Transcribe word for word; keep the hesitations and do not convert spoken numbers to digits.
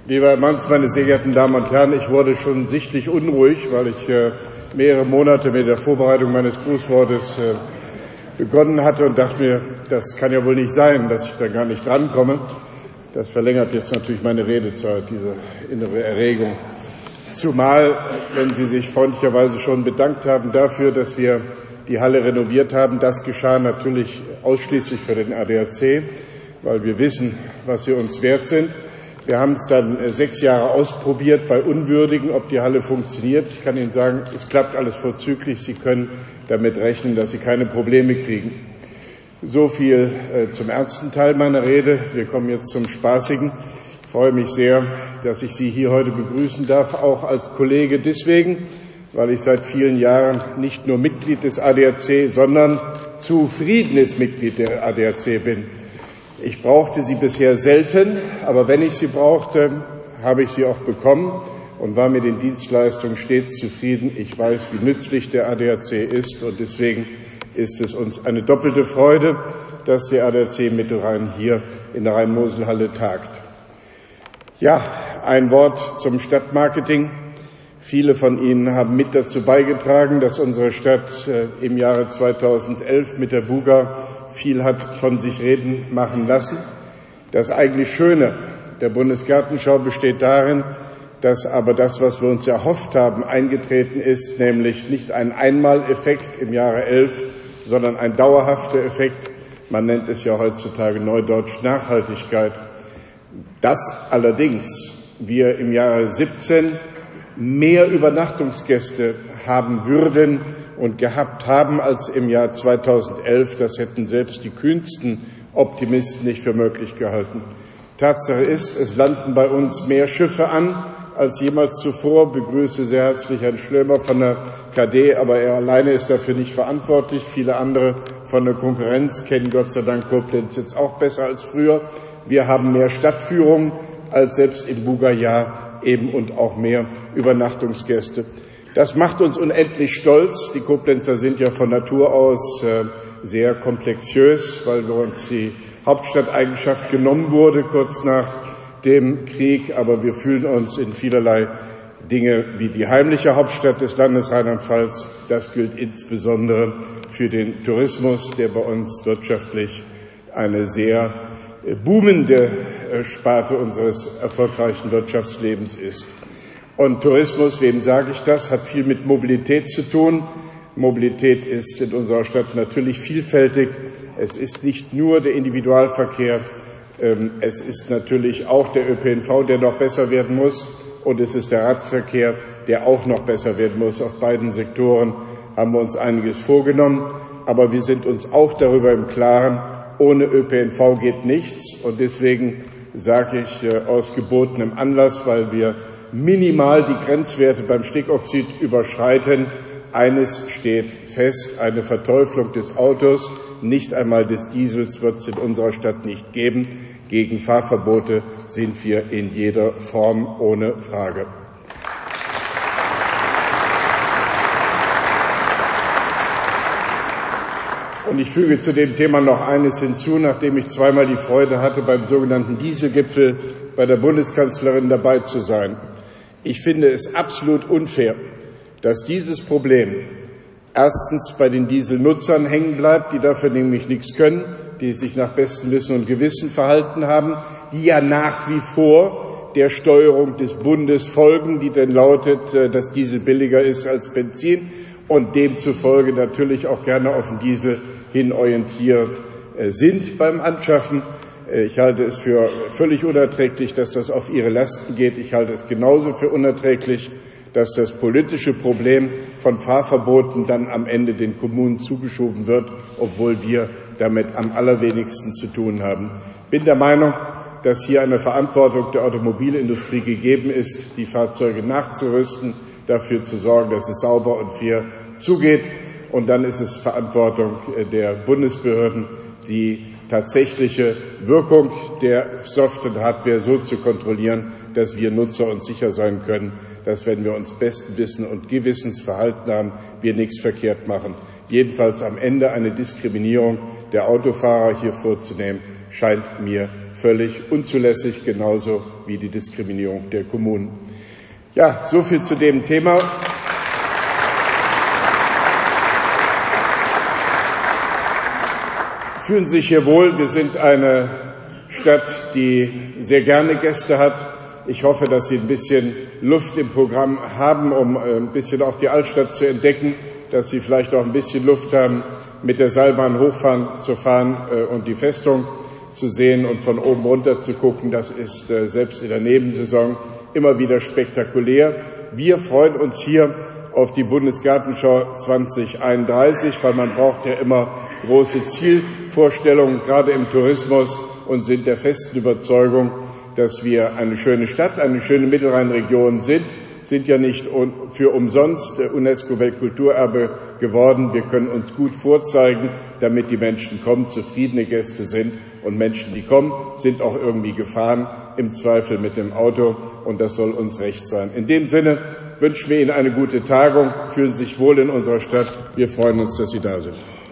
Lieber Herr Manz, meine sehr geehrten Damen und Herren, ich wurde schon sichtlich unruhig, weil ich äh, mehrere Monate mit der Vorbereitung meines Grußwortes äh, begonnen hatte und dachte mir, das kann ja wohl nicht sein, dass ich da gar nicht drankomme. Das verlängert jetzt natürlich meine Redezeit, diese innere Erregung. Zumal, wenn Sie sich freundlicherweise schon bedankt haben dafür, dass wir die Halle renoviert haben, das geschah natürlich ausschließlich für den A D A C, weil wir wissen, was Sie uns wert sind. Wir haben es dann sechs Jahre ausprobiert bei Unwürdigen, ob die Halle funktioniert. Ich kann Ihnen sagen, es klappt alles vorzüglich. Sie können damit rechnen, dass Sie keine Probleme kriegen. So viel äh, zum ernsten Teil meiner Rede. Wir kommen jetzt zum Spaßigen. Ich freue mich sehr, dass ich Sie hier heute begrüßen darf, auch als Kollege deswegen, weil ich seit vielen Jahren nicht nur Mitglied des A D A C, sondern zufriedenes Mitglied der A D A C bin. Ich brauchte sie bisher selten, aber wenn ich sie brauchte, habe ich sie auch bekommen und war mit den Dienstleistungen stets zufrieden. Ich weiß, wie nützlich der A D A C ist, und deswegen ist es uns eine doppelte Freude, dass der A D A C Mittelrhein hier in der Rhein-Mosel-Halle tagt. Ja, ein Wort zum Stadtmarketing. Viele von Ihnen haben mit dazu beigetragen, dass unsere Stadt im Jahre zweitausendelf mit der Buga viel hat von sich reden machen lassen. Das eigentlich Schöne der Bundesgartenschau besteht darin, dass aber das, was wir uns erhofft haben, eingetreten ist, nämlich nicht ein Einmaleffekt im Jahre elf, sondern ein dauerhafter Effekt. Man nennt es ja heutzutage neudeutsch Nachhaltigkeit. Dass allerdings wir im Jahre siebzehn mehr Übernachtungsgäste haben würden und gehabt haben als im Jahr zweitausendelf. Das hätten selbst die kühnsten Optimisten nicht für möglich gehalten. Tatsache ist, es landen bei uns mehr Schiffe an als jemals zuvor. Ich begrüße sehr herzlich Herrn Schlömer von der K D, aber er alleine ist dafür nicht verantwortlich. Viele andere von der Konkurrenz kennen Gott sei Dank Koblenz jetzt auch besser als früher. Wir haben mehr Stadtführungen als selbst im Buga-Jahr eben und auch mehr Übernachtungsgäste. Das macht uns unendlich stolz. Die Koblenzer sind ja von Natur aus äh, sehr komplexiös, weil wir uns die Hauptstadteigenschaft genommen wurde kurz nach dem Krieg. Aber wir fühlen uns in vielerlei Dinge wie die heimliche Hauptstadt des Landes Rheinland-Pfalz. Das gilt insbesondere für den Tourismus, der bei uns wirtschaftlich eine sehr boomende Sparte unseres erfolgreichen Wirtschaftslebens ist. Und Tourismus, wem sage ich das, hat viel mit Mobilität zu tun. Mobilität ist in unserer Stadt natürlich vielfältig. Es ist nicht nur der Individualverkehr, es ist natürlich auch der Ö P N V, der noch besser werden muss, und es ist der Radverkehr, der auch noch besser werden muss. Auf beiden Sektoren haben wir uns einiges vorgenommen, aber wir sind uns auch darüber im Klaren, ohne Ö P N V geht nichts, und deswegen sage ich äh, aus gebotenem Anlass, weil wir minimal die Grenzwerte beim Stickoxid überschreiten. Eines steht fest: Eine Verteuflung des Autos, nicht einmal des Diesels, wird es in unserer Stadt nicht geben. Gegen Fahrverbote sind wir in jeder Form, ohne Frage. Und ich füge zu dem Thema noch eines hinzu, nachdem ich zweimal die Freude hatte, beim sogenannten Dieselgipfel bei der Bundeskanzlerin dabei zu sein. Ich finde es absolut unfair, dass dieses Problem erstens bei den Dieselnutzern hängen bleibt, die dafür nämlich nichts können, die sich nach bestem Wissen und Gewissen verhalten haben, die ja nach wie vor der Steuerung des Bundes folgen, die denn lautet, dass Diesel billiger ist als Benzin und demzufolge natürlich auch gerne auf den Diesel hin orientiert sind beim Anschaffen. Ich halte es für völlig unerträglich, dass das auf ihre Lasten geht. Ich halte es genauso für unerträglich, dass das politische Problem von Fahrverboten dann am Ende den Kommunen zugeschoben wird, obwohl wir damit am allerwenigsten zu tun haben. Ich bin der Meinung, dass hier eine Verantwortung der Automobilindustrie gegeben ist, die Fahrzeuge nachzurüsten, dafür zu sorgen, dass es sauber und fair zugeht. Und dann ist es Verantwortung der Bundesbehörden, die tatsächliche Wirkung der Software und Hardware so zu kontrollieren, dass wir Nutzer uns sicher sein können, dass, wenn wir uns besten Wissen und Gewissens verhalten haben, wir nichts verkehrt machen. Jedenfalls am Ende eine Diskriminierung der Autofahrer hier vorzunehmen, scheint mir völlig unzulässig, genauso wie die Diskriminierung der Kommunen. Ja, so viel zu dem Thema. Fühlen Sie sich hier wohl? Wir sind eine Stadt, die sehr gerne Gäste hat. Ich hoffe, dass Sie ein bisschen Luft im Programm haben, um ein bisschen auch die Altstadt zu entdecken, dass Sie vielleicht auch ein bisschen Luft haben, mit der Seilbahn hochfahren zu fahren und die Festung zu sehen und von oben runter zu gucken. Das ist selbst in der Nebensaison immer wieder spektakulär. Wir freuen uns hier auf die Bundesgartenschau zwanzig einunddreißig, weil man braucht ja immer große Zielvorstellungen, gerade im Tourismus, und sind der festen Überzeugung, dass wir eine schöne Stadt, eine schöne Mittelrheinregion sind, sind ja nicht für umsonst UNESCO-Weltkulturerbe geworden. Wir können uns gut vorzeigen, damit die Menschen kommen, zufriedene Gäste sind, und Menschen, die kommen, sind auch irgendwie gefahren, im Zweifel mit dem Auto, und das soll uns recht sein. In dem Sinne wünschen wir Ihnen eine gute Tagung, fühlen Sie sich wohl in unserer Stadt. Wir freuen uns, dass Sie da sind.